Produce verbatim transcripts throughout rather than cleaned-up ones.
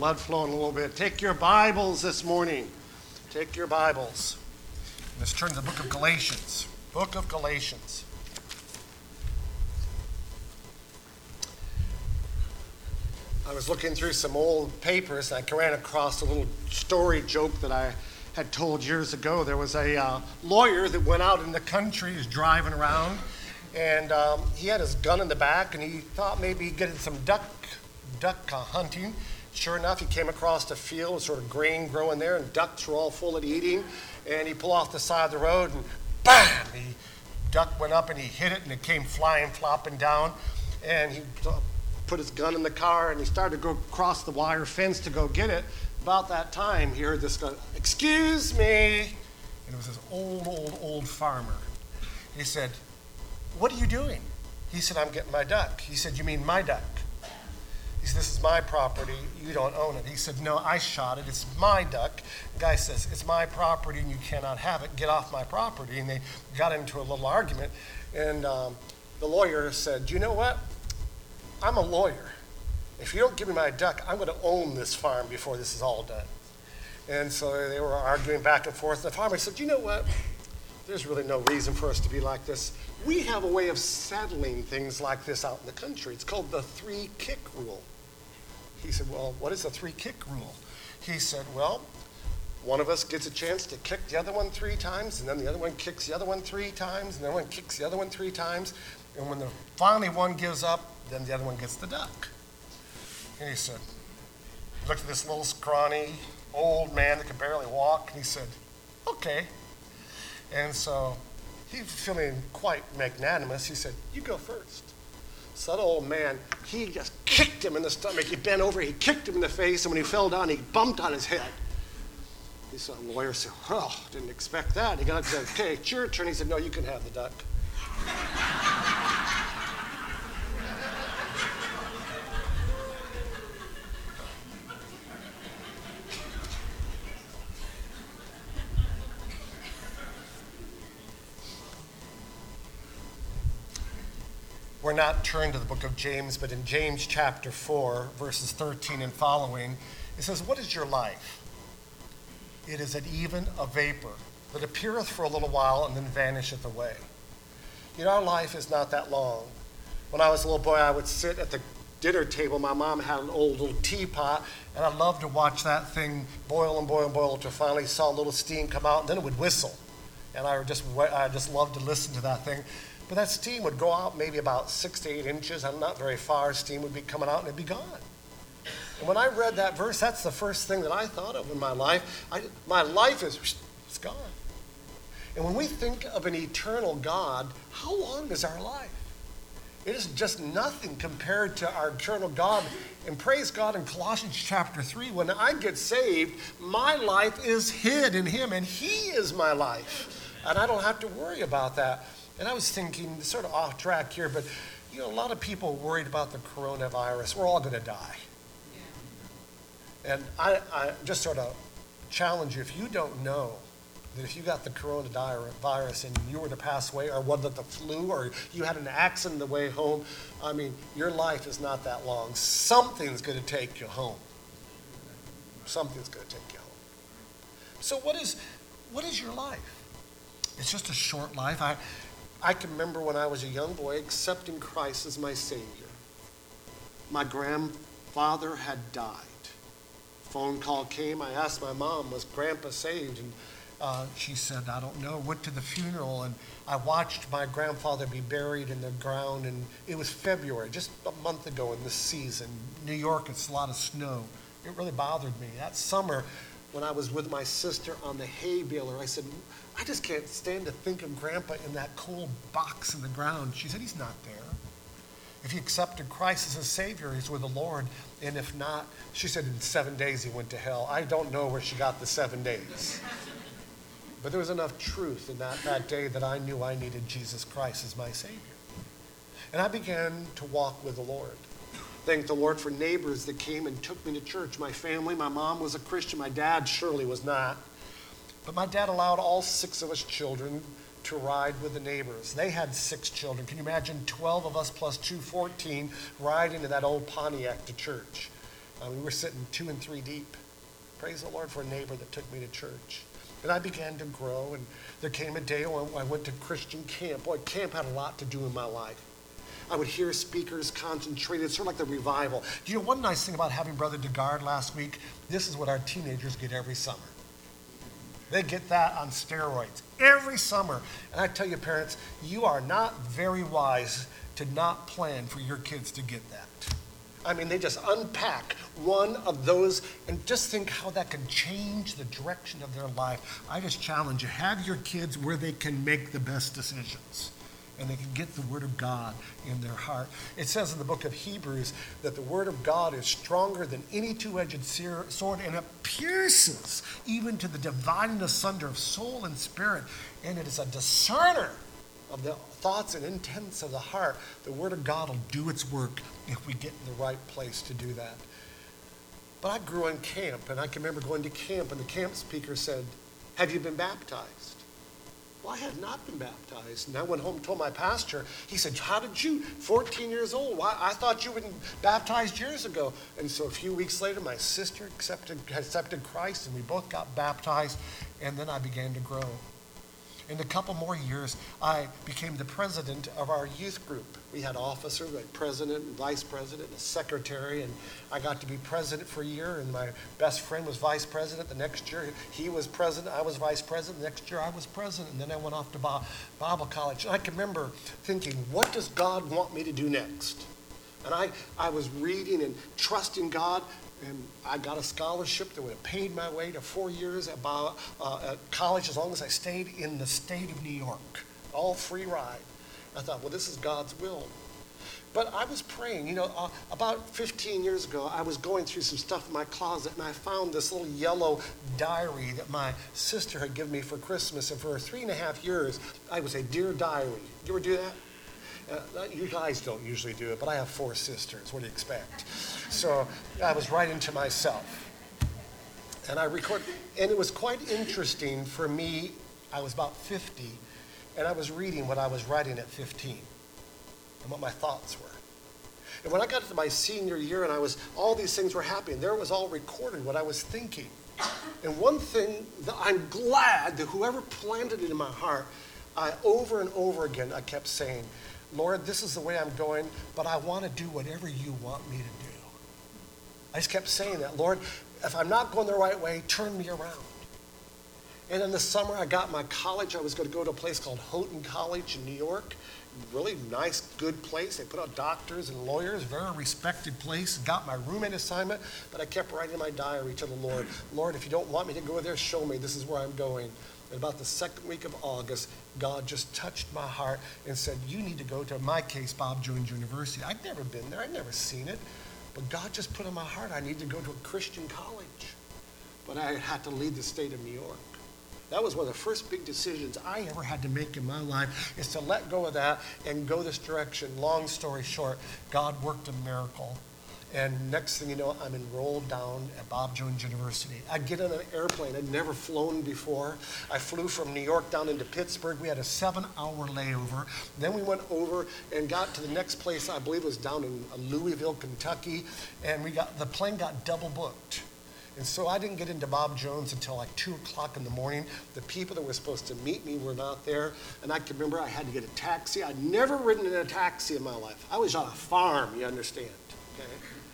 Blood flowing a little bit. Take your Bibles this morning. Take your Bibles. Let's turn to the book of Galatians. Book of Galatians. I was looking through some old papers and I ran across a little story joke that I had told years ago. There was a uh, lawyer that went out in the country, he was driving around, and um, he had his gun in the back and he thought maybe he'd get some duck, duck uh, hunting. Sure enough, he came across a field, sort of grain growing there, and ducks were all full of eating. And he pulled off the side of the road, and bam! The duck went up, and he hit it, and it came flying, flopping down. And he put his gun in the car, and he started to go across the wire fence to go get it. About that time, he heard this guy, "Excuse me." And it was this old, old, old farmer. He said, "What are you doing?" He said, "I'm getting my duck." He said, "You mean my duck?" He said, "This is my property, you don't own it." He said, "No, I shot it, it's my duck." The guy says, "It's my property and you cannot have it, get off my property." And they got into a little argument, and um, the lawyer said, "You know what? I'm a lawyer. If you don't give me my duck, I'm gonna own this farm before this is all done." And so they were arguing back and forth. The farmer said, "You know what? There's really no reason for us to be like this. We have a way of settling things like this out in the country. It's called the three-kick rule." He said, "Well, what is the three-kick rule?" He said, "Well, one of us gets a chance to kick the other one three times, and then the other one kicks the other one three times, and the other one kicks the other one three times, and when the finally one gives up, then the other one gets the duck." And he said, he looked at this little scrawny old man that could barely walk, and he said, "Okay." And so he was feeling quite magnanimous. He said, "You go first." So that old man, he just kicked him in the stomach. He bent over, he kicked him in the face, and when he fell down, he bumped on his head. He saw the lawyer said, "Oh, didn't expect that." He got up and said, "Okay, it's your turn." He said, "No, you can have the duck." We're not turned to the book of James, but in James chapter four, verses thirteen and following, it says, "What is your life? It is an even a vapor that appeareth for a little while and then vanisheth away." You know, our life is not that long. When I was a little boy, I would sit at the dinner table. My mom had an old little teapot, and I loved to watch that thing boil and boil and boil until finally saw a little steam come out, and then it would whistle. And I just, I just loved to listen to that thing. But that steam would go out maybe about six to eight inches. I'm not very far. Steam would be coming out and it'd be gone. And when I read that verse, that's the first thing that I thought of in my life. I, my life is it's gone. And when we think of an eternal God, how long is our life? It is just nothing compared to our eternal God. And praise God, in Colossians chapter three, when I get saved, my life is hid in him and he is my life. And I don't have to worry about that. And I was thinking, sort of off track here, but you know, a lot of people are worried about the coronavirus. We're all going to die. Yeah. And I, I just sort of challenge you, if you don't know that if you got the coronavirus and you were to pass away, or whether the flu, or you had an accident the way home, I mean, your life is not that long. Something's going to take you home. Something's going to take you home. So what is, what is your life? It's just a short life. I, I can remember when I was a young boy accepting Christ as my Savior. My grandfather had died. Phone call came. I asked my mom, "Was Grandpa saved?" And uh, she said, "I don't know." Went to the funeral, and I watched my grandfather be buried in the ground. And it was February, just a month ago in this season. New York, it's a lot of snow. It really bothered me. That summer, when I was with my sister on the hay baler, I said, "I just can't stand to think of Grandpa in that cold box in the ground." She said, "He's not there. If he accepted Christ as his Savior, he's with the Lord. And if not," she said, "in seven days he went to hell." I don't know where she got the seven days. But there was enough truth in that, that day that I knew I needed Jesus Christ as my Savior. And I began to walk with the Lord. Thank the Lord for neighbors that came and took me to church. My family, my mom was a Christian. My dad surely was not. But my dad allowed all six of us children to ride with the neighbors. They had six children. Can you imagine twelve of us plus two, fourteen, riding in that old Pontiac to church? Uh, we were sitting two and three deep. Praise the Lord for a neighbor that took me to church. And I began to grow, and there came a day when I went to Christian camp. Boy, camp had a lot to do in my life. I would hear speakers concentrated, sort of like the revival. Do you know one nice thing about having Brother DeGard last week? This is what our teenagers get every summer. They get that on steroids every summer. And I tell you, parents, you are not very wise to not plan for your kids to get that. I mean, they just unpack one of those and just think how that can change the direction of their life. I just challenge you, have your kids where they can make the best decisions and they can get the Word of God in their heart. It says in the book of Hebrews that the Word of God is stronger than any two-edged sword, and it pierces even to the dividing asunder of soul and spirit, and it is a discerner of the thoughts and intents of the heart. The Word of God will do its work if we get in the right place to do that. But I grew in camp, and I can remember going to camp, and the camp speaker said, "Have you been baptized?" Well, I had not been baptized. And I went home and told my pastor. He said, "How did you, fourteen years old, why, I thought you had been baptized years ago." And so a few weeks later, my sister accepted, accepted Christ, and we both got baptized, and then I began to grow. In a couple more years, I became the president of our youth group. We had officers like president and vice president and a secretary, and I got to be president for a year, and my best friend was vice president. The next year, he was president, I was vice president. The next year, I was president, and then I went off to Bible college. And I can remember thinking, what does God want me to do next? And I, I was reading and trusting God, and I got a scholarship that would have paid my way to four years at, uh, at college as long as I stayed in the state of New York. All free ride. I thought, well, this is God's will. But I was praying. You know, uh, about fifteen years ago, I was going through some stuff in my closet, and I found this little yellow diary that my sister had given me for Christmas. And for three and a half years, I would say, "Dear Diary." You ever do that? Uh, you guys don't usually do it, but I have four sisters. What do you expect? So I was writing to myself. And I record, and it was quite interesting for me. I was about fifty, and I was reading what I was writing at fifteen and what my thoughts were. And when I got to my senior year and I was, all these things were happening, there it was all recorded what I was thinking. And one thing that I'm glad that whoever planted it in my heart, I over and over again, I kept saying, "Lord, this is the way I'm going, but I want to do whatever you want me to do." I just kept saying that. "Lord, if I'm not going the right way, turn me around." And in the summer, I got my college. I was going to go to a place called Houghton College in New York. Really nice, good place. They put out doctors and lawyers, very respected place. Got my roommate assignment, but I kept writing my diary to the Lord. "Lord, if you don't want me to go there, show me. This is where I'm going." And about the second week of August, God just touched my heart and said, "You need to go to," in my case, Bob Jones University. I'd never been there. I'd never seen it. But God just put in my heart, I need to go to a Christian college. But I had to leave the state of New York. That was one of the first big decisions I ever had to make in my life, is to let go of that and go this direction. Long story short, God worked a miracle. And next thing you know, I'm enrolled down at Bob Jones University. I get on an airplane. I'd never flown before. I flew from New York down into Pittsburgh. We had a seven-hour layover. Then we went over and got to the next place, I believe was down in Louisville, Kentucky. And we got the plane got double booked. And so I didn't get into Bob Jones until like two o'clock in the morning. The people that were supposed to meet me were not there. And I can remember I had to get a taxi. I'd never ridden in a taxi in my life. I was on a farm, you understand. Okay?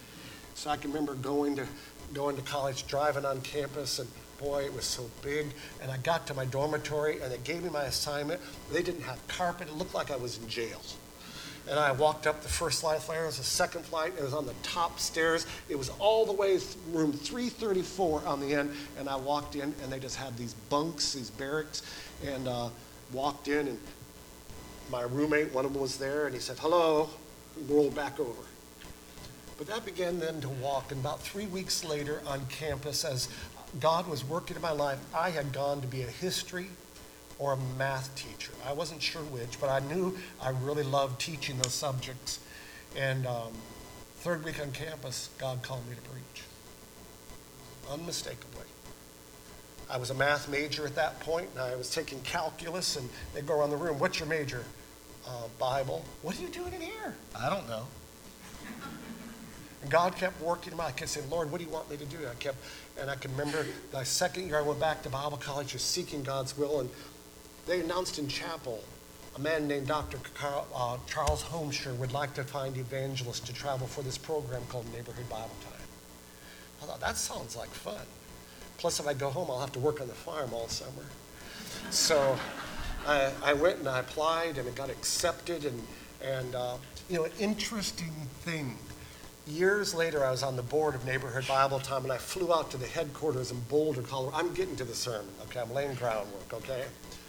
So I can remember going to going to college, driving on campus, and boy, it was so big. And I got to my dormitory, and they gave me my assignment. They didn't have carpet. It looked like I was in jail. And I walked up the first flight of stairs, the second flight. It was on the top stairs. It was all the way room three thirty-four on the end. And I walked in, and they just had these bunks, these barracks, and uh, walked in, and my roommate, one of them was there, and he said, "Hello," and rolled back over. But that began then to walk. And about three weeks later on campus, as God was working in my life, I had gone to be a history or a math teacher. I wasn't sure which, but I knew I really loved teaching those subjects. And um, third week on campus, God called me to preach. Unmistakably. I was a math major at that point, and I was taking calculus, and they'd go around the room, "What's your major?" Uh, Bible. "What are you doing in here?" "I don't know." And God kept working him out. I kept saying, Lord, what do you want me to do? And I kept, and I can remember the second year I went back to Bible college, just seeking God's will, and they announced in chapel, a man named Doctor Carl, uh, Charles Homeshire would like to find evangelists to travel for this program called Neighborhood Bible Time. I thought, that sounds like fun. Plus, if I go home, I'll have to work on the farm all summer. So I, I went and I applied, and it got accepted. And, and uh, you know, an interesting thing. Years later, I was on the board of Neighborhood Bible Time, and I flew out to the headquarters in Boulder, Colorado. I'm getting to the sermon, okay? I'm laying groundwork, okay?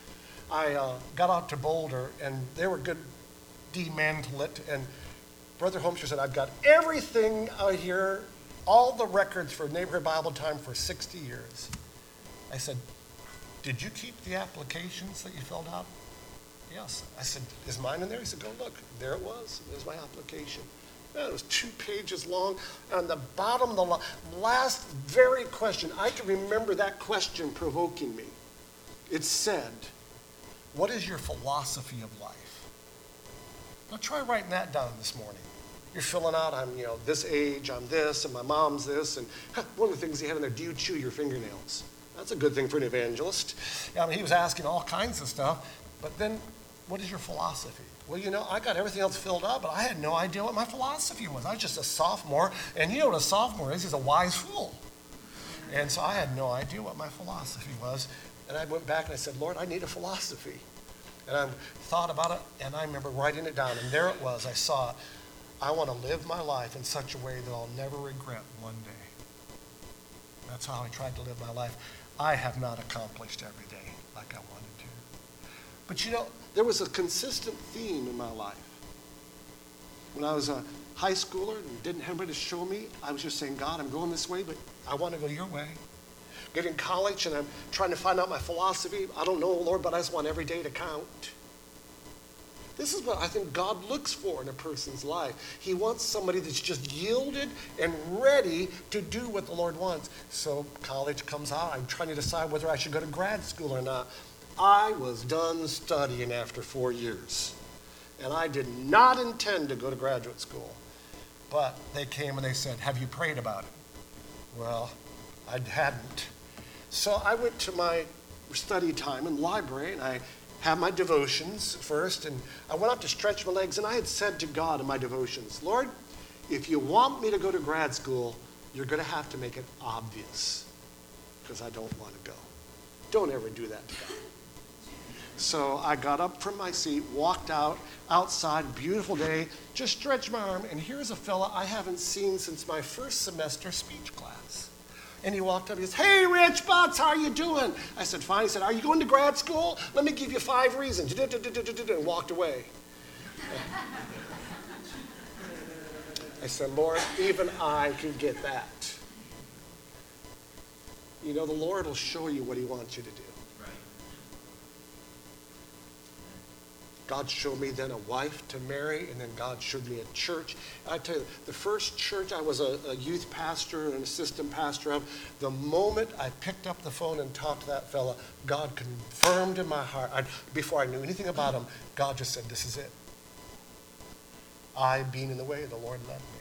I uh, got out to Boulder, and they were good demantle it. And Brother Homeshire said, I've got everything out here, all the records for Neighborhood Bible Time for sixty years. I said, did you keep the applications that you filled out? Yes. I said, is mine in there? He said, go look. There it was. There's my application. And it was two pages long. On the bottom, the last very question, I can remember that question provoking me. It said, what is your philosophy of life? Now try writing that down this morning. You're filling out, I'm, you know, this age, I'm this, and my mom's this, and one of the things he had in there, do you chew your fingernails? That's a good thing for an evangelist. I mean, he was asking all kinds of stuff, but then, what is your philosophy? Well, you know, I got everything else filled out, but I had no idea what my philosophy was. I was just a sophomore, and you know what a sophomore is? He's a wise fool. And so I had no idea what my philosophy was. And I went back and I said, Lord, I need a philosophy. And I thought about it, and I remember writing it down, and there it was. I saw it. I want to live my life in such a way that I'll never regret one day. That's how I tried to live my life. I have not accomplished every day like I wanted to. But you know, there was a consistent theme in my life. When I was a high schooler and didn't have anybody to show me, I was just saying, God, I'm going this way, but I want to go your way. Get in college and I'm trying to find out my philosophy. I don't know, Lord, but I just want every day to count. This is what I think God looks for in a person's life. He wants somebody that's just yielded and ready to do what the Lord wants. So college comes out. I'm trying to decide whether I should go to grad school or not. I was done studying after four years. And I did not intend to go to graduate school. But they came and they said, have you prayed about it? Well, I hadn't. So I went to my study time in the library, and I had my devotions first, and I went out to stretch my legs, and I had said to God in my devotions, Lord, if you want me to go to grad school, you're going to have to make it obvious, because I don't want to go. Don't ever do that to God. So I got up from my seat, walked out, outside, beautiful day, just stretched my arm, and here's a fella I haven't seen since my first semester speech class. And he walked up, he says, hey, Rich Butts, how are you doing? I said, fine. He said, are you going to grad school? Let me give you five reasons. And walked away. I said, Lord, even I can get that. You know, the Lord will show you what he wants you to do. God showed me then a wife to marry, and then God showed me a church. I tell you, the first church I was a, a youth pastor and an assistant pastor of, the moment I picked up the phone and talked to that fella, God confirmed in my heart, I, before I knew anything about him, God just said, this is it. I, being in the way, the Lord led me.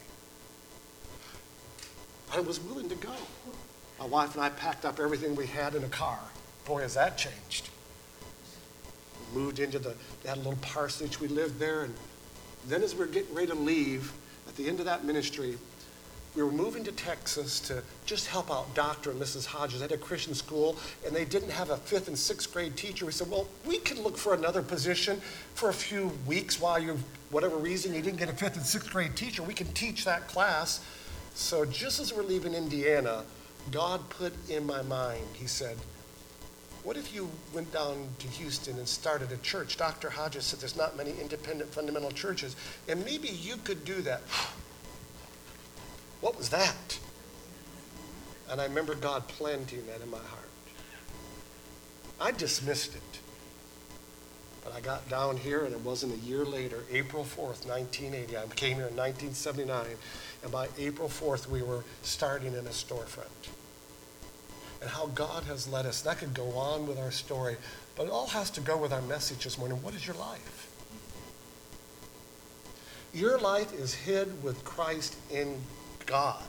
I was willing to go. My wife and I packed up everything we had in a car. Boy, has that changed. Moved into the, they had a little parsonage, we lived there, and then as we were getting ready to leave, at the end of that ministry, we were moving to Texas to just help out Doctor and Missus Hodges. They had a Christian school, and they didn't have a fifth and sixth grade teacher. We said, well, we can look for another position for a few weeks while you, whatever reason, you didn't get a fifth and sixth grade teacher. We can teach that class. So just as we're leaving Indiana, God put in my mind, he said, what if you went down to Houston and started a church? Doctor Hodges said there's not many independent fundamental churches, and maybe you could do that. What was that? And I remember God planting that in my heart. I dismissed it. But I got down here, and it wasn't a year later, April fourth, nineteen eighty. I came here in nineteen seventy-nine, and by April fourth, we were starting in a storefront. And how God has led us. That could go on with our story, but it all has to go with our message this morning. What is your life? Your life is hid with Christ in God.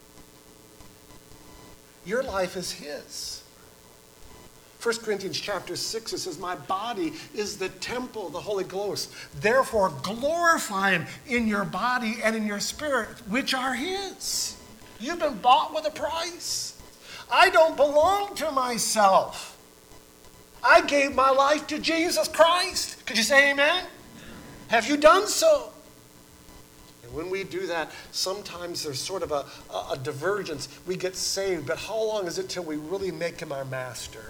Your life is his. First Corinthians chapter six, it says, my body is the temple of the Holy Ghost. Therefore, glorify him in your body and in your spirit, which are his. You've been bought with a price. I don't belong to myself. I gave my life to Jesus Christ. Could you say amen? Have you done so? And when we do that, sometimes there's sort of a, a, a divergence. We get saved, but how long is it till we really make him our master?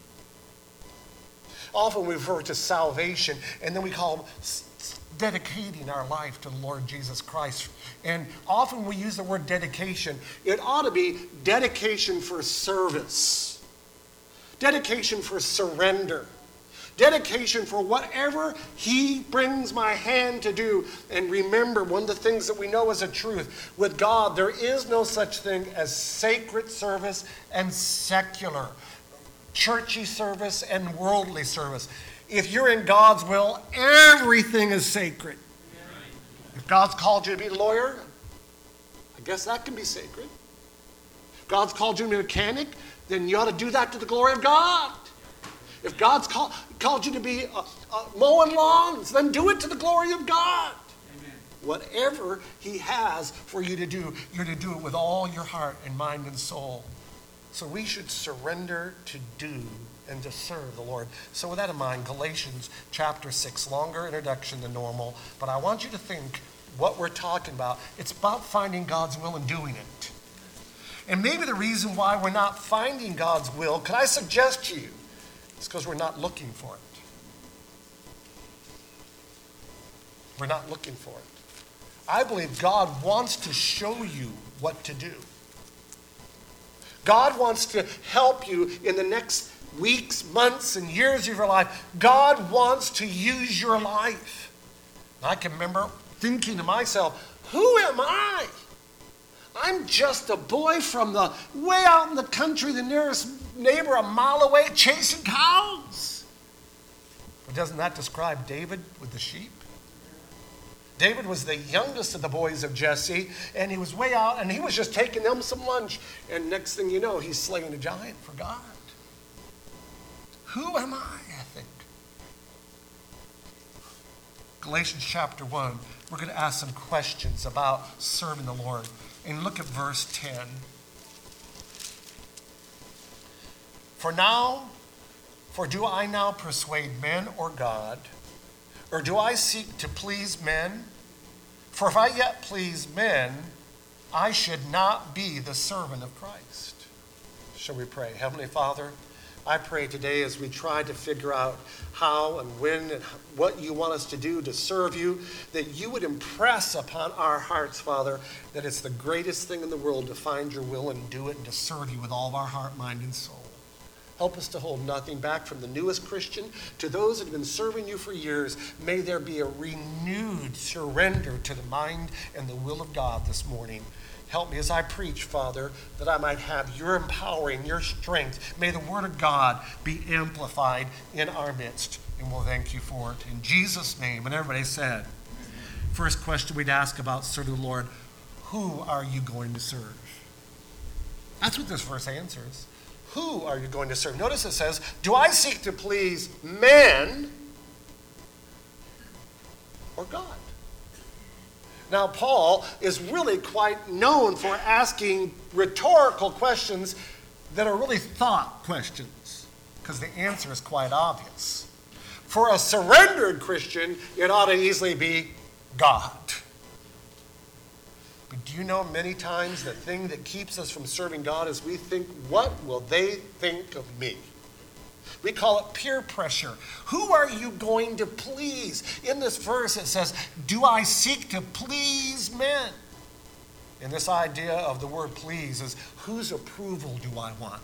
Often we refer to salvation, and then we call him dedicating our life to the Lord Jesus Christ. And often we use the word dedication. It ought to be dedication for service, dedication for surrender, dedication for whatever he brings my hand to do. And remember, one of the things that we know as a truth, with God, there is no such thing as sacred service and secular, churchy service and worldly service. If you're in God's will, everything is sacred. If God's called you to be a lawyer, I guess that can be sacred. If God's called you to be a mechanic, then you ought to do that to the glory of God. If God's call, called you to be a, a mowing lawns, then do it to the glory of God. Amen. Whatever he has for you to do, you're to do it with all your heart and mind and soul. So we should surrender to do and to serve the Lord. So with that in mind, Galatians chapter six, longer introduction than normal, but I want you to think what we're talking about. It's about finding God's will and doing it. And maybe the reason why we're not finding God's will, could I suggest to you, it's because we're not looking for it. We're not looking for it. I believe God wants to show you what to do. God wants to help you in the next weeks, months, and years of your life. God wants to use your life. I can remember thinking to myself, who am I? I'm just a boy from the way out in the country, the nearest neighbor a mile away, chasing cows. But doesn't that describe David with the sheep? David was the youngest of the boys of Jesse, and he was way out, and he was just taking them some lunch. And next thing you know, he's slaying a giant for God. Who am I, I think? Galatians chapter one, we're going to ask some questions about serving the Lord. And look at verse ten. For now, for do I now persuade men or God? Or do I seek to please men? For if I yet please men, I should not be the servant of Christ. Shall we pray? Heavenly Father, I pray today as we try to figure out how and when and what you want us to do to serve you, that you would impress upon our hearts, Father, that it's the greatest thing in the world to find your will and do it and to serve you with all of our heart, mind, and soul. Help us to hold nothing back from the newest Christian to those that have been serving you for years. May there be a renewed surrender to the mind and the will of God this morning. Help me as I preach, Father, that I might have your empowering, your strength. May the word of God be amplified in our midst, and we'll thank you for it. In Jesus' name, and everybody said, first question we'd ask about serving the Lord, who are you going to serve? That's what this verse answers. Who are you going to serve? Notice it says, do I seek to please men or God? Now, Paul is really quite known for asking rhetorical questions that are really thought questions, because the answer is quite obvious. For a surrendered Christian, it ought to easily be God. But do you know many times the thing that keeps us from serving God is we think, what will they think of me? We call it peer pressure. Who are you going to please? In this verse it says, do I seek to please men? And this idea of the word please is, whose approval do I want?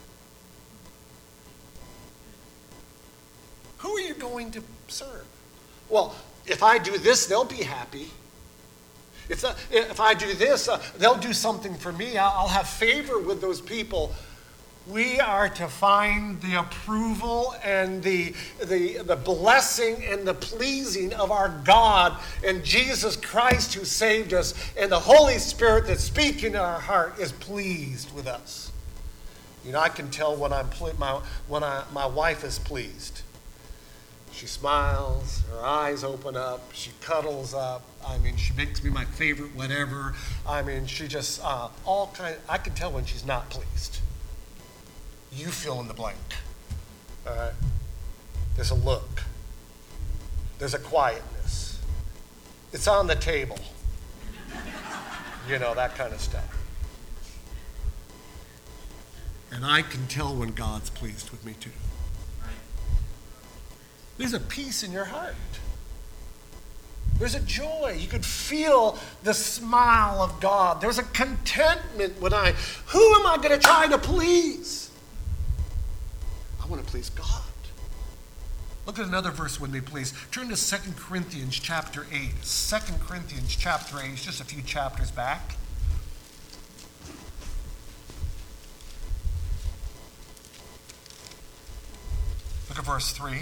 Who are you going to serve? Well, if I do this, they'll be happy. If, uh, if I do this, uh, they'll do something for me. I'll, I'll have favor with those people. We are to find the approval and the, the, the blessing and the pleasing of our God and Jesus Christ who saved us, and the Holy Spirit that's speaking in our heart is pleased with us. You know, I can tell when I'm ple- my when I, my wife is pleased. She smiles, her eyes open up, she cuddles up. I mean, she makes me my favorite whatever. I mean, she just uh, all kind. I can tell when she's not pleased. You fill in the blank. All right. There's a look. There's a quietness. It's on the table. You know, that kind of stuff. And I can tell when God's pleased with me too. There's a peace in your heart. There's a joy. You could feel the smile of God. There's a contentment when I, who am I going to try to please? I want to please God. Look at another verse with me, please. Turn to Second Corinthians chapter eight. Second Corinthians chapter eight. It's just a few chapters back. Look at verse three.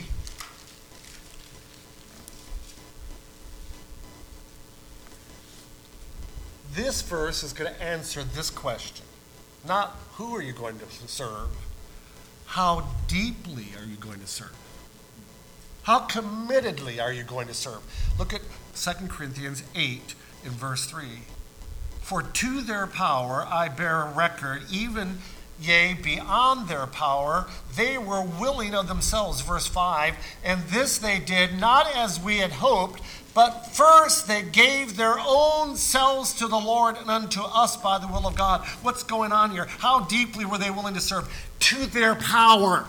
This verse is going to answer this question. Not who are you going to serve, how deeply are you going to serve? How committedly are you going to serve? Look at Second Corinthians eight in verse three. For to their power I bear record, even yea, beyond their power, they were willing of themselves, verse five, and this they did not as we had hoped, but first they gave their own selves to the Lord and unto us by the will of God. What's going on here? How deeply were they willing to serve? To their power.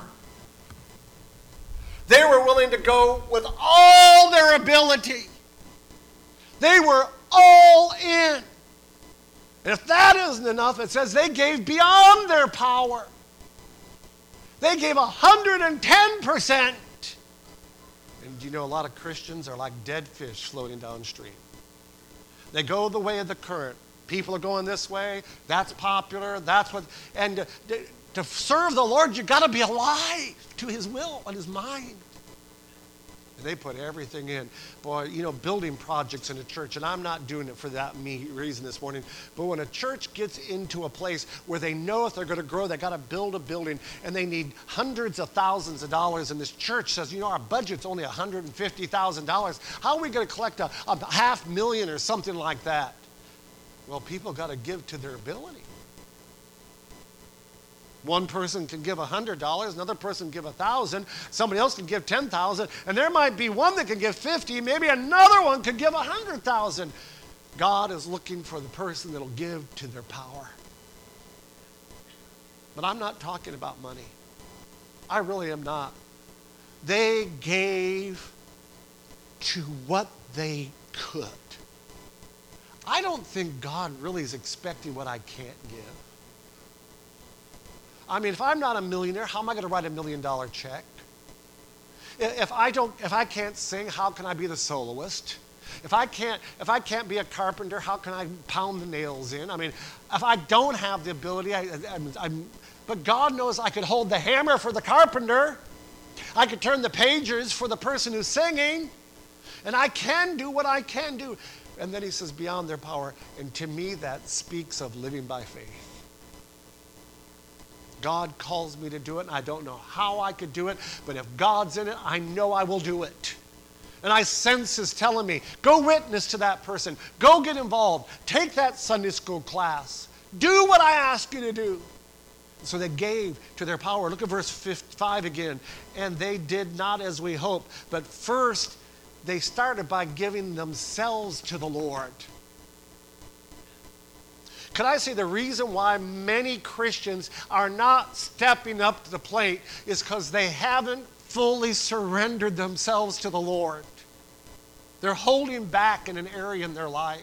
They were willing to go with all their ability. They were all in. And if that isn't enough, it says they gave beyond their power. They gave one hundred ten percent. And you know, a lot of Christians are like dead fish floating downstream. They go the way of the current. People are going this way. That's popular. That's what. And to, to serve the Lord, you've got to be alive to His will and His mind. And they put everything in. Boy, you know, building projects in a church, and I'm not doing it for that me reason this morning, but when a church gets into a place where they know if they're going to grow, they got to build a building, and they need hundreds of thousands of dollars, and this church says, you know, our budget's only one hundred fifty thousand dollars. How are we going to collect a, a half million or something like that? Well, people got to give to their ability. One person can give one hundred dollars, another person can give one thousand dollars, somebody else can give ten thousand dollars, and there might be one that can give fifty, maybe another one could give one hundred thousand dollars. God is looking for the person that will give to their power. But I'm not talking about money. I really am not. They gave to what they could. I don't think God really is expecting what I can't give. I mean, if I'm not a millionaire, how am I going to write a million dollar check? If I don't, if I can't sing, how can I be the soloist? If I can't, if I can't be a carpenter, how can I pound the nails in? I mean, if I don't have the ability, I, I'm, I'm, but God knows I could hold the hammer for the carpenter. I could turn the pages for the person who's singing, and I can do what I can do. And then He says, beyond their power. And to me, that speaks of living by faith. God calls me to do it, and I don't know how I could do it, but if God's in it, I know I will do it. And I sense His telling me, go witness to that person. Go get involved. Take that Sunday school class. Do what I ask you to do. So they gave to their power. Look at verse five again. And they did not as we hoped, but first they started by giving themselves to the Lord. Could I say the reason why many Christians are not stepping up to the plate is because they haven't fully surrendered themselves to the Lord. They're holding back in an area in their life.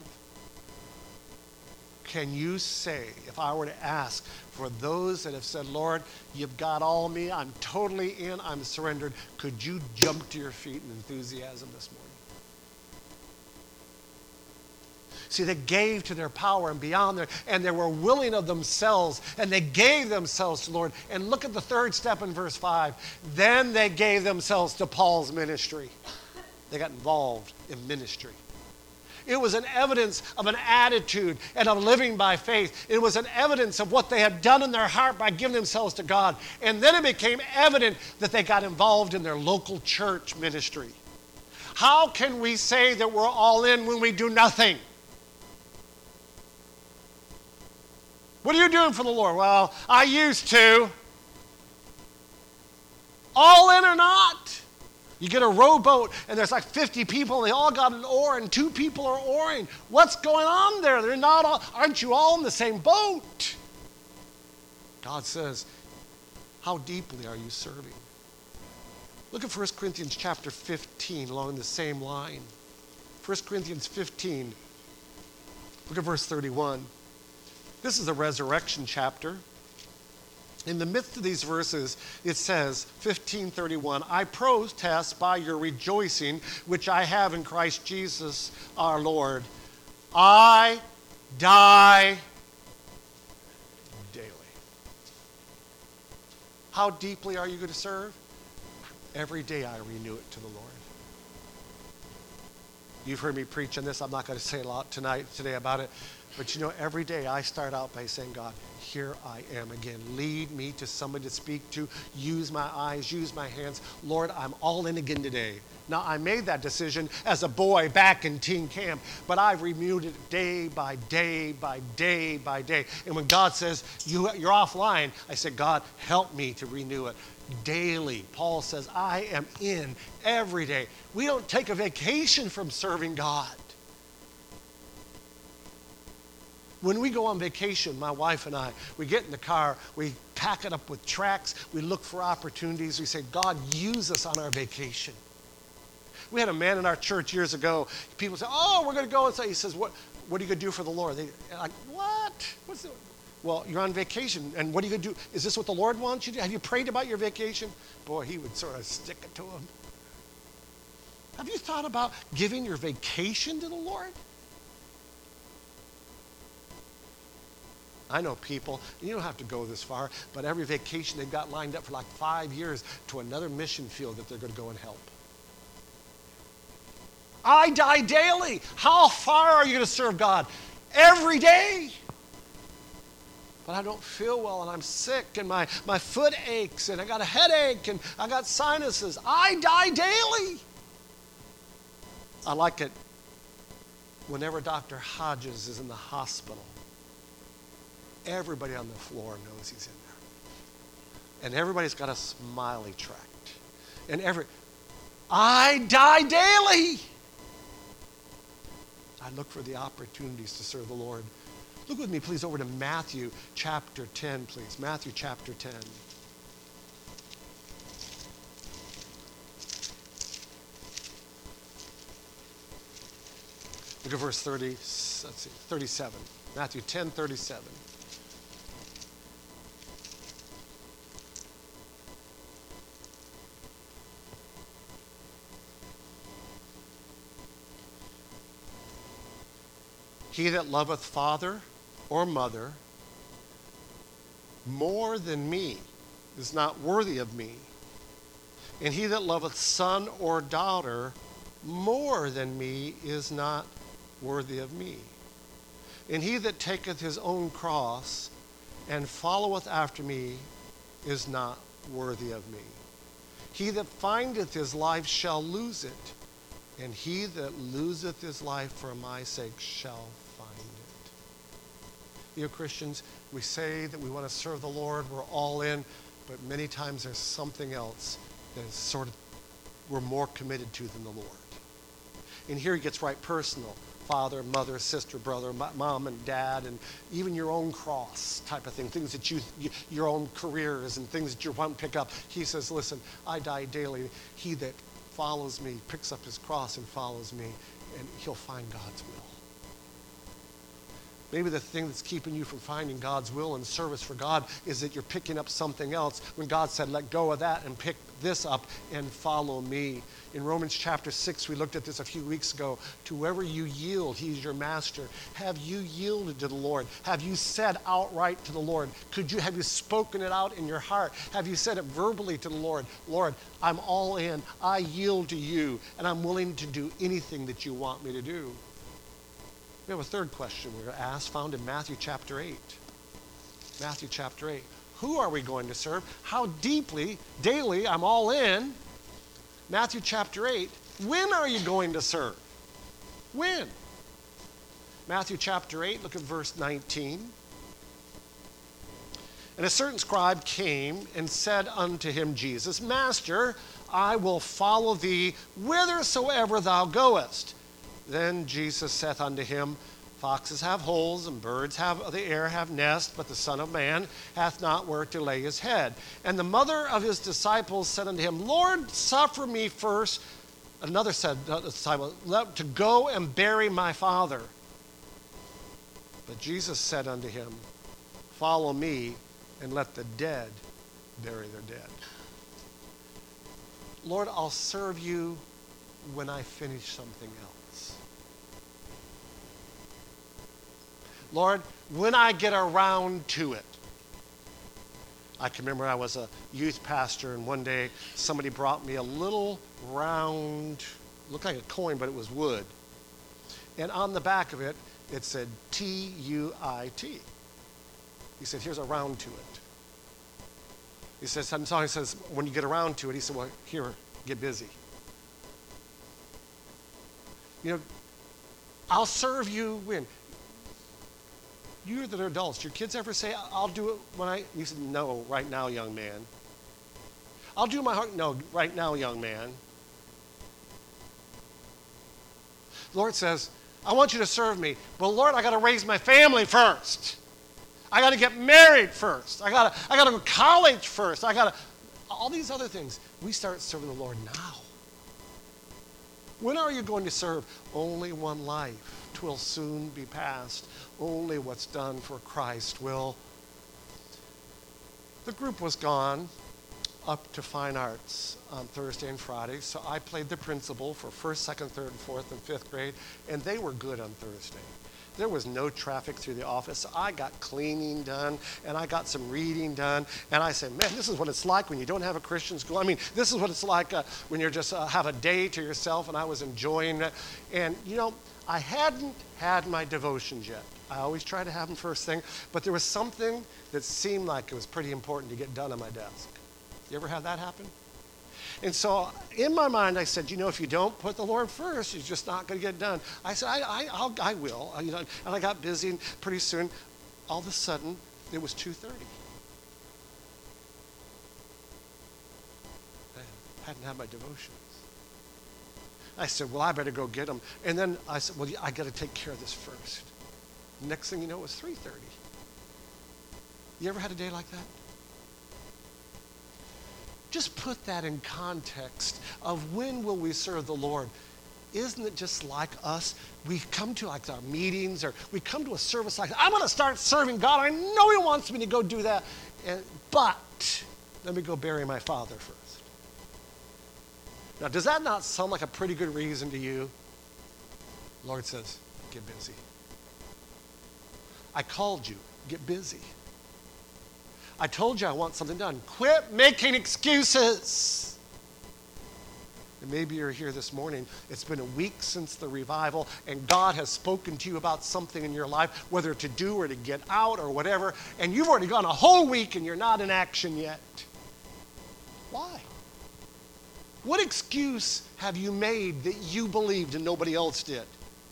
Can you say, if I were to ask for those that have said, Lord, you've got all me, I'm totally in, I'm surrendered, could you jump to your feet in enthusiasm this morning? See, they gave to their power and beyond their, and they were willing of themselves, and they gave themselves to the Lord. And look at the third step in verse five. Then they gave themselves to Paul's ministry. They got involved in ministry. It was an evidence of an attitude and of living by faith. It was an evidence of what they had done in their heart by giving themselves to God. And then it became evident that they got involved in their local church ministry. How can we say that we're all in when we do nothing? What are you doing for the Lord? Well, I used to. All in or not? You get a rowboat, and there's like fifty people, and they all got an oar, and two people are oaring. What's going on there? They're not all, aren't you all in the same boat? God says, how deeply are you serving? Look at First Corinthians chapter fifteen, along the same line. First Corinthians fifteen, look at verse thirty-one. This is a resurrection chapter. In the midst of these verses, it says, fifteen thirty-one, I protest by your rejoicing, which I have in Christ Jesus our Lord. I die daily. How deeply are you going to serve? Every day I renew it to the Lord. You've heard me preach on this. I'm not going to say a lot tonight, today about it. But you know, every day I start out by saying, God, here I am again. Lead me to somebody to speak to. Use my eyes, use my hands. Lord, I'm all in again today. Now, I made that decision as a boy back in teen camp, but I've renewed it day by day by day by day. And when God says, you, you're offline, I said, God, help me to renew it daily. Paul says, I am in every day. We don't take a vacation from serving God. When we go on vacation, my wife and I, we get in the car, we pack it up with tracts, we look for opportunities, we say, God, use us on our vacation. We had a man in our church years ago, people say, oh, we're going to go and say, he says, what, what are you going to do for the Lord? They, like, what? What's the, well, you're on vacation, and what are you going to do? Is this what the Lord wants you to do? Have you prayed about your vacation? Boy, he would sort of stick it to him. Have you thought about giving your vacation to the Lord? I know people, you don't have to go this far, but every vacation they've got lined up for like five years to another mission field that they're going to go and help. I die daily. How far are you going to serve God? Every day. But I don't feel well, and I'm sick, and my, my foot aches, and I got a headache, and I got sinuses. I die daily. I like it whenever Doctor Hodges is in the hospital. Everybody on the floor knows he's in there. And everybody's got a smiley tract. And every, I die daily. I look for the opportunities to serve the Lord. Look with me, please, over to Matthew chapter ten, please. Matthew chapter ten. Look at verse thirty, let's see, thirty-seven. Matthew ten, thirty-seven. He that loveth father or mother more than me is not worthy of me. And he that loveth son or daughter more than me is not worthy of me. And he that taketh his own cross and followeth after me is not worthy of me. He that findeth his life shall lose it, and he that loseth his life for my sake shall find it. You know, Christians, we say that we want to serve the Lord, we're all in, but many times there's something else that is sort of we're more committed to than the Lord. And here he gets right personal. Father, mother, sister, brother, mom and dad, and even your own cross type of thing, things that you, your own careers and things that you want to pick up. He says, listen, I die daily. He that follows me, picks up his cross and follows me, and he'll find God's will. Maybe the thing that's keeping you from finding God's will and service for God is that you're picking up something else when God said, let go of that and pick this up and follow me. In Romans chapter six, we looked at this a few weeks ago. To whoever you yield, he's your master. Have you yielded to the Lord? Have you said outright to the Lord? Could you, have you spoken it out in your heart? Have you said it verbally to the Lord? Lord, I'm all in. I yield to you, and I'm willing to do anything that you want me to do. We have a third question we're going to ask, found in Matthew chapter eight. Matthew chapter eight. Who are we going to serve? How deeply, daily, I'm all in. Matthew chapter eight. When are you going to serve? When? Matthew chapter eight, look at verse nineteen. And a certain scribe came and said unto him, Jesus, Master, I will follow thee whithersoever thou goest. Then Jesus saith unto him, Foxes have holes, and birds have of the air have nests, but the Son of Man hath not where to lay his head. And the mother of his disciples said unto him, Lord, suffer me first. Another said to the disciple, to go and bury my father. But Jesus said unto him, Follow me, and let the dead bury their dead. Lord, I'll serve you when I finish something else. Lord, when I get around to it. I can remember I was a youth pastor, and one day somebody brought me a little round, looked like a coin, but it was wood. And on the back of it, it said T U I T. He said, here's a round to it. He says, so he says, when you get around to it, he said, well, here, get busy. You know, I'll serve you when? You that are adults, your kids ever say, I'll do it when I, you said, no, right now, young man. I'll do my heart, no, right now, young man. The Lord says, I want you to serve me, but Lord, I got to raise my family first. I got to get married first. I got to, I got to go to college first. I got to, all these other things. We start serving the Lord now. When are you going to serve? Only one life. 'Twill soon be past. Only what's done for Christ will. The group was gone up to fine arts on Thursday and Friday, so I played the principal for first, second, third, fourth, and fifth grade, and they were good on Thursday. There was no traffic through the office. So I got cleaning done, and I got some reading done, and I said, man, this is what it's like when you don't have a Christian school. I mean, this is what it's like uh, when you're just uh, have a day to yourself, and I was enjoying it. And, you know, I hadn't had my devotions yet. I always try to have them first thing, but there was something that seemed like it was pretty important to get done on my desk. You ever had that happen? And so in my mind, I said, you know, if you don't put the Lord first, you're just not going to get done. I said, I, I, I'll, I will. I, you know, and I got busy, and pretty soon, all of a sudden, it was two thirty. I hadn't had my devotions. I said, well, I better go get them. And then I said, well, I got to take care of this first. Next thing you know, it was three thirty. You ever had a day like that? Just put that in context of when will we serve the Lord. Isn't it just like us? We come to like our meetings, or we come to a service like, I'm going to start serving God. I know he wants me to go do that. And, but let me go bury my father first. Now, does that not sound like a pretty good reason to you? The Lord says, get busy. I called you. Get busy. I told you I want something done. Quit making excuses. And maybe you're here this morning. It's been a week since the revival, and God has spoken to you about something in your life, whether to do or to get out or whatever, and you've already gone a whole week and you're not in action yet. Why? What excuse have you made that you believed and nobody else did?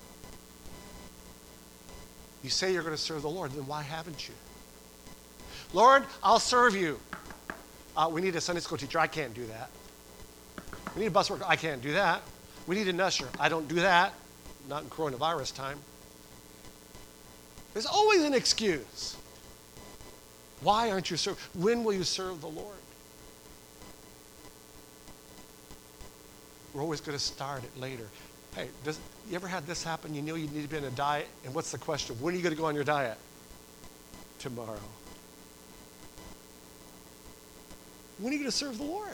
You say you're going to serve the Lord, then why haven't you? Lord, I'll serve you. Uh, we need a Sunday school teacher. I can't do that. We need a bus worker. I can't do that. We need an usher. I don't do that. Not in coronavirus time. There's always an excuse. Why aren't you serving? When will you serve the Lord? We're always going to start it later. Hey, does you ever had this happen? You know you need to be on a diet, and what's the question? When are you going to go on your diet? Tomorrow. When are you going to serve the Lord?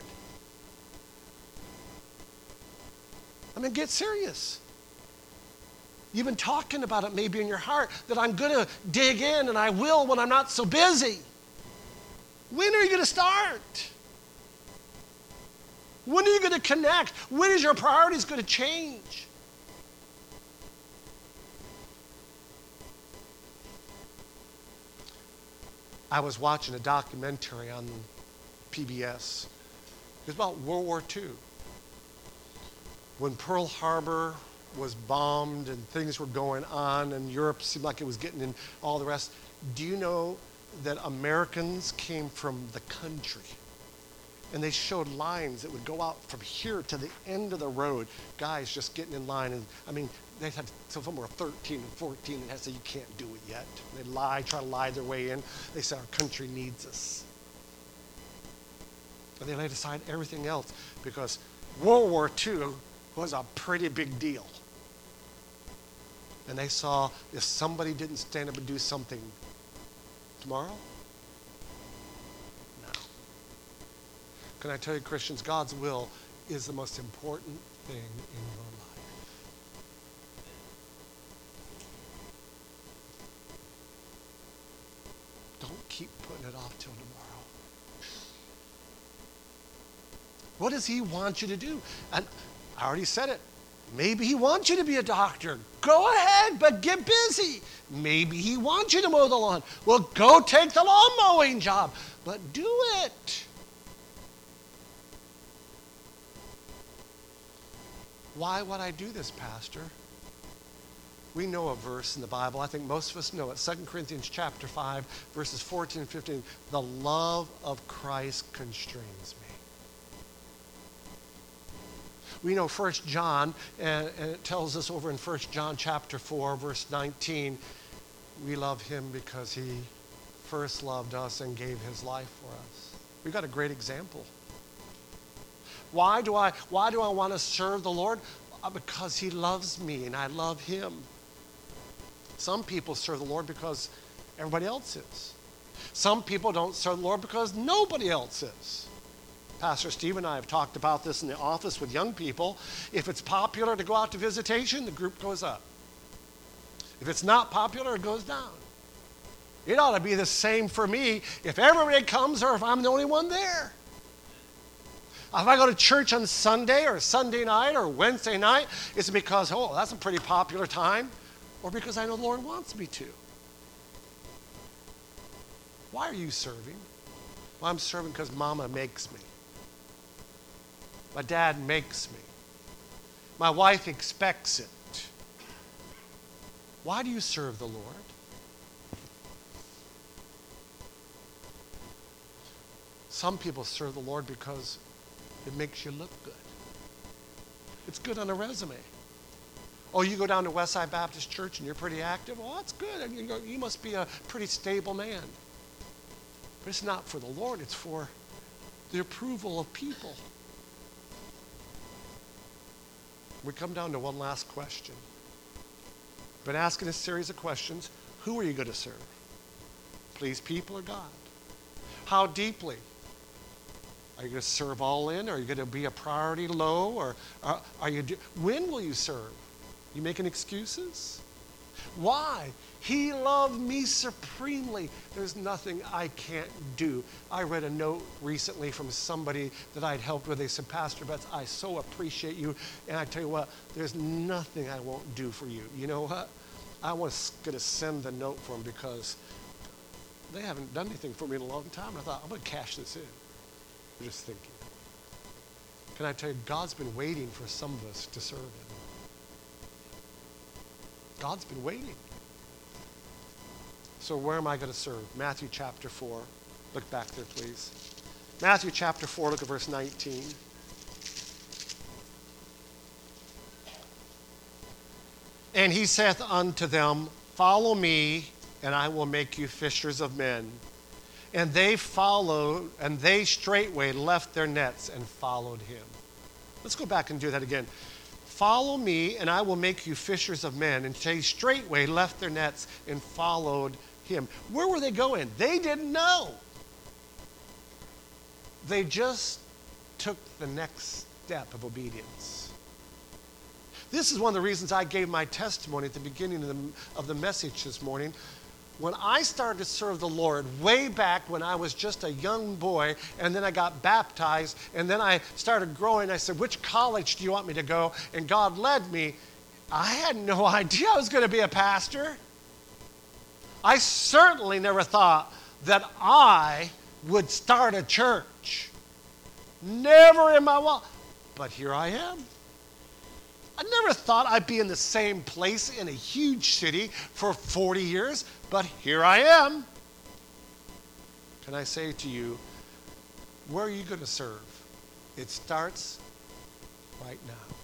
I mean, get serious. You've been talking about it maybe in your heart that I'm going to dig in, and I will when I'm not so busy. When are you going to start? When are you going to connect? When is your priorities going to change? I was watching a documentary on P B S. It was about World War Two. When Pearl Harbor was bombed and things were going on and Europe seemed like it was getting in all the rest, do you know that Americans came from the country? And they showed lines that would go out from here to the end of the road, guys just getting in line. And I mean, they had, some of them were thirteen and fourteen, and had said, you can't do it yet. They'd lie, try to lie their way in. They said, our country needs us. And they laid aside everything else because World War Two was a pretty big deal. And they saw if somebody didn't stand up and do something tomorrow, no. Can I tell you, Christians, God's will is the most important thing in your life. Don't keep putting it off till tomorrow. What does he want you to do? And I already said it. Maybe he wants you to be a doctor. Go ahead, but get busy. Maybe he wants you to mow the lawn. Well, go take the lawn mowing job, but do it. Why would I do this, Pastor? We know a verse in the Bible. I think most of us know it. Second Corinthians chapter five, verses fourteen and fifteen. The love of Christ constrains me. We know First John, and, and it tells us over in First John chapter four, verse nineteen, we love him because he first loved us and gave his life for us. We've got a great example. Why do I, why do I want to serve the Lord? Uh, Because he loves me and I love him. Some people serve the Lord because everybody else is. Some people don't serve the Lord because nobody else is. Pastor Steve and I have talked about this in the office with young people. If it's popular to go out to visitation, the group goes up. If it's not popular, it goes down. It ought to be the same for me if everybody comes or if I'm the only one there. If I go to church on Sunday or Sunday night or Wednesday night, it's because, oh, that's a pretty popular time, or because I know the Lord wants me to. Why are you serving? Well, I'm serving because Mama makes me. My dad makes me. My wife expects it. Why do you serve the Lord? Some people serve the Lord because it makes you look good. It's good on a resume. Oh, you go down to Westside Baptist Church and you're pretty active? Well, that's good. You know, you must be a pretty stable man. But it's not for the Lord. It's for the approval of people. We come down to one last question. I've been asking a series of questions. Who are you going to serve? Please people or God? How deeply? Are you going to serve all in? Are you going to be a priority low? Or are, are you? Do, when will you serve? You making excuses? Why? He loved me supremely. There's nothing I can't do. I read a note recently from somebody that I'd helped with. They said, Pastor Betts, I so appreciate you. And I tell you what, there's nothing I won't do for you. You know what? I was going to send the note for them because they haven't done anything for me in a long time. And I thought, I'm going to cash this in. I'm just thinking. Can I tell you, God's been waiting for some of us to serve him. God's been waiting. So where am I going to serve? Matthew chapter four. Look back there, please. Matthew chapter four, look at verse nineteen. And he saith unto them, follow me, and I will make you fishers of men. And they followed, and they straightway left their nets and followed him. Let's go back and do that again. Follow me, and I will make you fishers of men. And they straightway left their nets and followed him. Where were they going? They didn't know. They just took the next step of obedience. This is one of the reasons I gave my testimony at the beginning of the, of the message this morning. When I started to serve the Lord way back when I was just a young boy, and then I got baptized, and then I started growing, I said, which college do you want me to go? And God led me. I had no idea I was going to be a pastor. I certainly never thought that I would start a church. Never in my life. But here I am. I never thought I'd be in the same place in a huge city for forty years, but here I am. Can I say to you, where are you going to serve? It starts right now.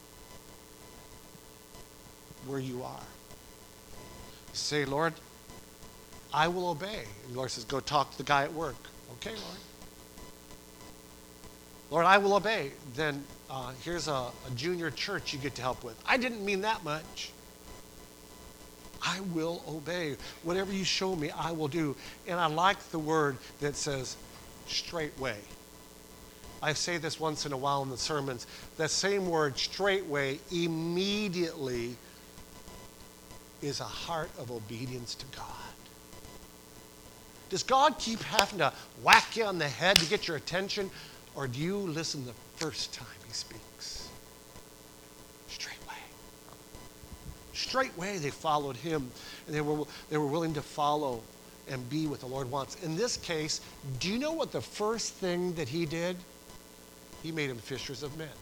Where you are. You say, Lord, I will obey. And the Lord says, go talk to the guy at work. Okay, Lord. Lord, I will obey. Then uh, here's a, a junior church you get to help with. I didn't mean that much. I will obey. Whatever you show me, I will do. And I like the word that says straightway. I say this once in a while in the sermons. That same word, straightway, immediately is a heart of obedience to God. Does God keep having to whack you on the head to get your attention? Or do you listen the first time he speaks? Straightway. Straightway they followed him. And they were, they were willing to follow and be what the Lord wants. In this case, do you know what the first thing that he did? He made them fishers of men.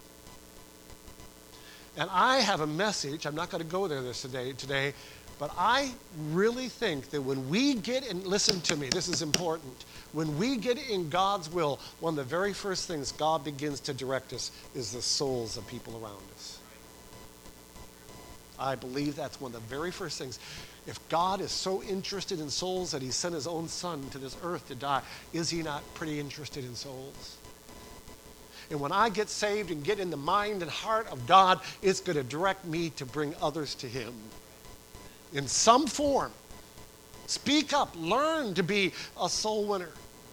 And I have a message, I'm not going to go there this today, today, but I really think that when we get in, listen to me, this is important. When we get in God's will, one of the very first things God begins to direct us is the souls of people around us. I believe that's one of the very first things. If God is so interested in souls that he sent his own son to this earth to die, is he not pretty interested in souls? And when I get saved and get in the mind and heart of God, it's going to direct me to bring others to him in some form. Speak up. Learn to be a soul winner.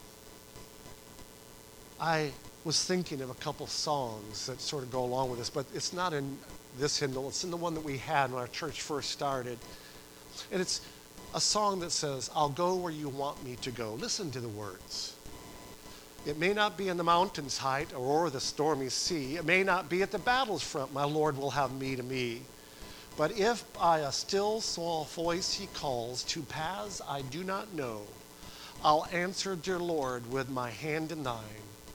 I was thinking of a couple songs that sort of go along with this, but it's not in this hymnal. It's in the one that we had when our church first started. And it's a song that says, I'll go where you want me to go. Listen to the words. It may not be in the mountain's height or o'er the stormy sea. It may not be at the battle's front. My Lord will have me to me. But if by a still small voice he calls to paths I do not know, I'll answer, dear Lord, with my hand in thine.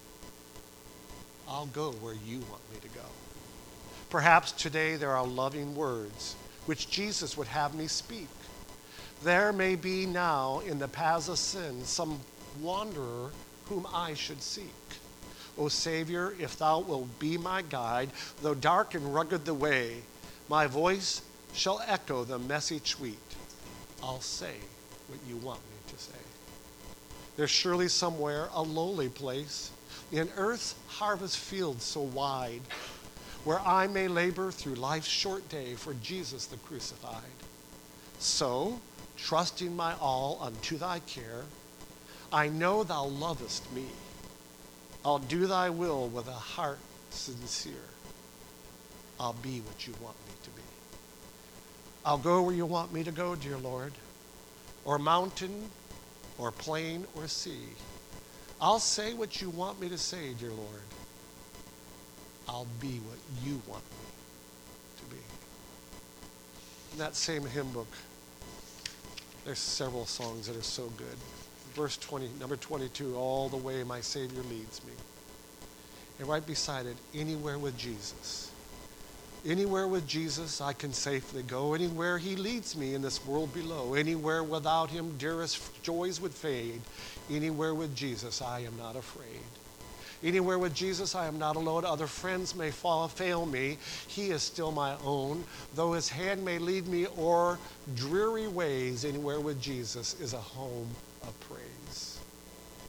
I'll go where you want me to go. Perhaps today there are loving words which Jesus would have me speak. There may be now in the paths of sin some wanderer whom I should seek. O Savior, if thou wilt be my guide, though dark and rugged the way, my voice shall echo the message sweet. I'll say what you want me to say. There's surely somewhere a lowly place in earth's harvest field so wide, where I may labor through life's short day for Jesus the crucified. So, trusting my all unto thy care, I know thou lovest me. I'll do thy will with a heart sincere. I'll be what you want me to be. I'll go where you want me to go, dear Lord, or mountain, or plain, or sea. I'll say what you want me to say, dear Lord. I'll be what you want me to be. In that same hymn book, there's several songs that are so good. Verse twenty, number twenty-two, all the way my Savior leads me. And right beside it, anywhere with Jesus. Anywhere with Jesus I can safely go. Anywhere he leads me in this world below. Anywhere without him dearest joys would fade. Anywhere with Jesus I am not afraid. Anywhere with Jesus I am not alone. Other friends may fall, fail me. He is still my own. Though his hand may lead me o'er dreary ways, anywhere with Jesus is a home of praise.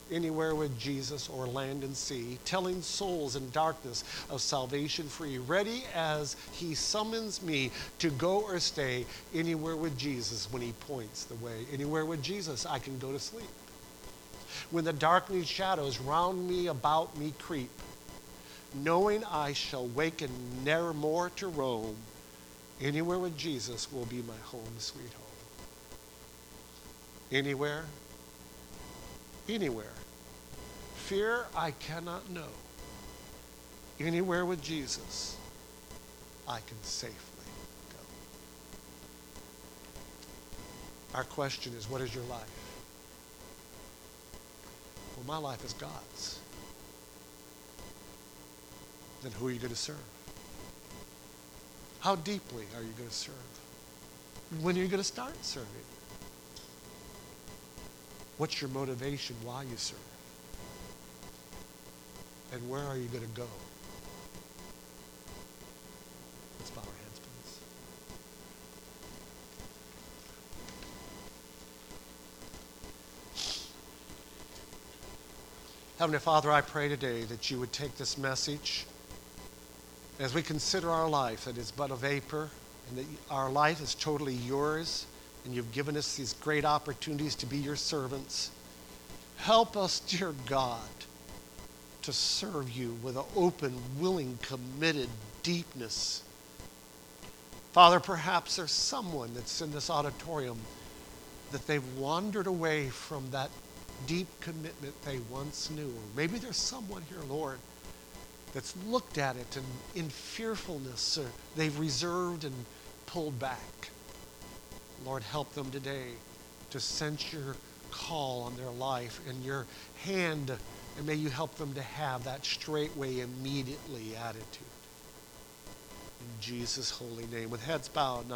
Anywhere with Jesus or land and sea, telling souls in darkness of salvation free, ready as he summons me to go or stay anywhere with Jesus when he points the way. Anywhere with Jesus, I can go to sleep. When the darkening shadows round me about me creep, knowing I shall waken ne'er more to roam, anywhere with Jesus will be my home, sweet home. Anywhere, anywhere. Fear I cannot know. Anywhere with Jesus, I can safely go. Our question is, what is your life? Well, my life is God's. Then who are you going to serve? How deeply are you going to serve? When are you going to start serving? What's your motivation while you serve? And where are you going to go? Let's bow our heads, please. Heavenly Father, I pray today that you would take this message as we consider our life, that it's but a vapor, and that our life is totally yours, and you've given us these great opportunities to be your servants. Help us, dear God, to serve you with an open, willing, committed deepness. Father, perhaps there's someone that's in this auditorium that they've wandered away from that deep commitment they once knew. Or maybe there's someone here, Lord, that's looked at it and in fearfulness, or they've reserved and pulled back. Lord, help them today to sense your call on their life and your hand, and may you help them to have that straightway, immediately attitude. In Jesus' holy name, with heads bowed.